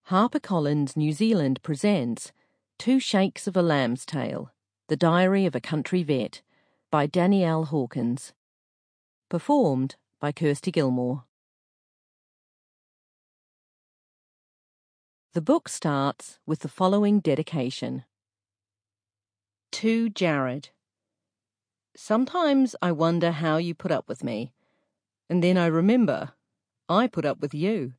HarperCollins New Zealand presents Two Shakes of a Lamb's Tale, The Diary of a Country Vet, by Danielle Hawkins. Performed by Kirsty Gilmore. The book starts with the following dedication. To Jared. Sometimes I wonder how you put up with me, and then I remember I put up with you.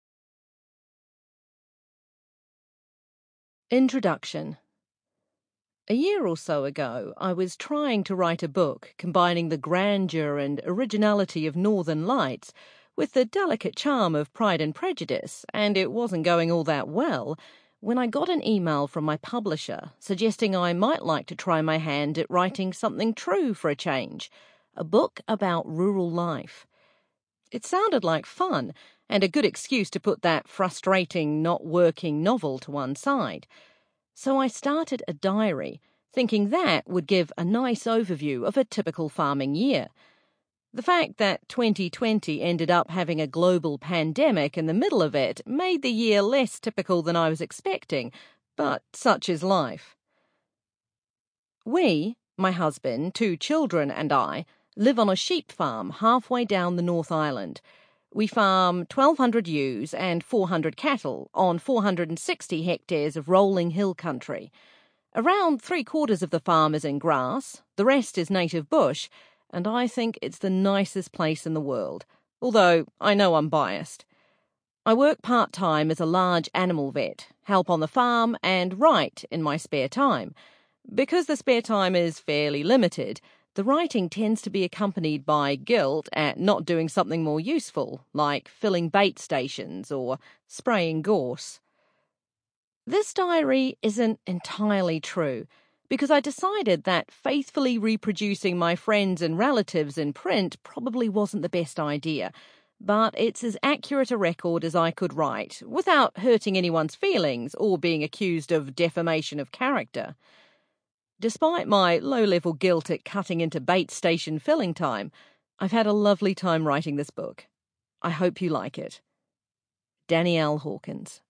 Introduction. A year or so ago, I was trying to write a book combining the grandeur and originality of Northern Lights with the delicate charm of Pride and Prejudice, and it wasn't going all that well when I got an email from my publisher suggesting I might like to try my hand at writing something true for a change, a book about rural life. It sounded like fun and a good excuse to put that frustrating, not working novel to one side. So I started a diary, thinking that would give a nice overview of a typical farming year. The fact that 2020 ended up having a global pandemic in the middle of it made the year less typical than I was expecting, but such is life. We, my husband, 2 children and I, live on a sheep farm halfway down the North Island. We farm 1,200 ewes and 400 cattle on 460 hectares of rolling hill country. Around 3/4 of the farm is in grass, the rest is native bush, and I think it's the nicest place in the world, although I know I'm biased. I work part-time as a large animal vet, help on the farm, and write in my spare time. Because the spare time is fairly limited, the writing tends to be accompanied by guilt at not doing something more useful, like filling bait stations or spraying gorse. This diary isn't entirely true, because I decided that faithfully reproducing my friends and relatives in print probably wasn't the best idea, but it's as accurate a record as I could write, without hurting anyone's feelings or being accused of defamation of character. Despite my low-level guilt at cutting into bait station filling time, I've had a lovely time writing this book. I hope you like it. Danielle Hawkins.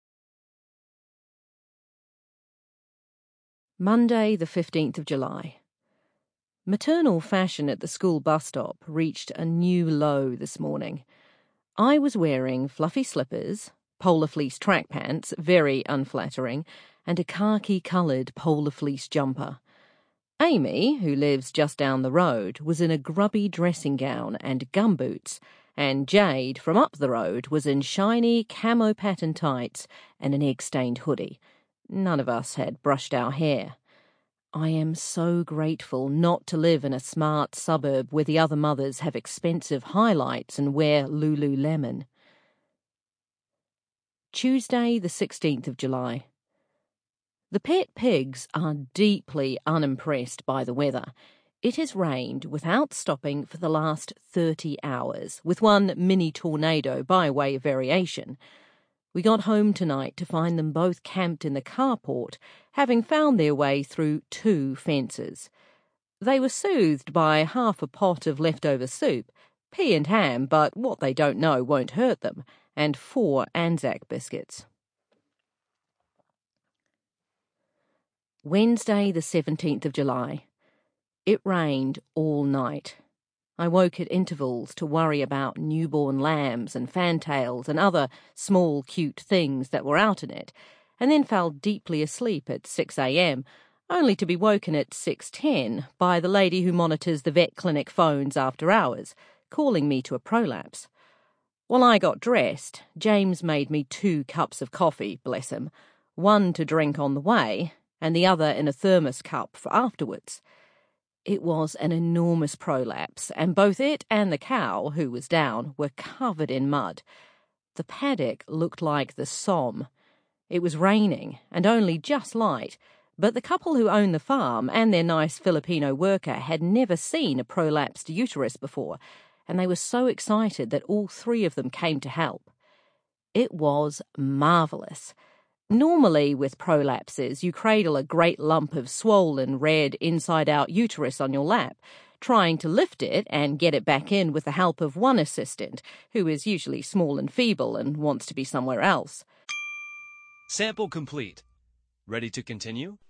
Monday, the 15th of July. Maternal fashion at the school bus stop reached a new low this morning. I was wearing fluffy slippers, polar fleece track pants, very unflattering, and a khaki-coloured polar fleece jumper. Amy, who lives just down the road, was in a grubby dressing gown and gumboots, and Jade, from up the road, was in shiny camo pattern tights and an egg-stained hoodie. None of us had brushed our hair. I am so grateful not to live in a smart suburb where the other mothers have expensive highlights and wear Lululemon. Tuesday, the 16th of July. The pet pigs are deeply unimpressed by the weather. It has rained without stopping for the last 30 hours, with one mini tornado by way of variation. We got home tonight to find them both camped in the carport, having found their way through 2 fences. They were soothed by half a pot of leftover soup, pea and ham, but what they don't know won't hurt them, and 4 Anzac biscuits. Wednesday, the 17th of July. It rained all night. I woke at intervals to worry about newborn lambs and fantails and other small, cute things that were out in it, and then fell deeply asleep at 6 a.m., only to be woken at 6:10 by the lady who monitors the vet clinic phones after hours, calling me to a prolapse. While I got dressed, James made me 2 cups of coffee, bless him, one to drink on the way, and the other in a thermos cup for afterwards. It was an enormous prolapse, and both it and the cow, who was down, were covered in mud. The paddock looked like the Somme. It was raining, and only just light, but the couple who owned the farm and their nice Filipino worker had never seen a prolapsed uterus before, and they were so excited that all 3 of them came to help. It was marvellous. Normally, with prolapses, you cradle a great lump of swollen, red, inside-out uterus on your lap, trying to lift it and get it back in with the help of one assistant, who is usually small and feeble and wants to be somewhere else. Sample complete. Ready to continue?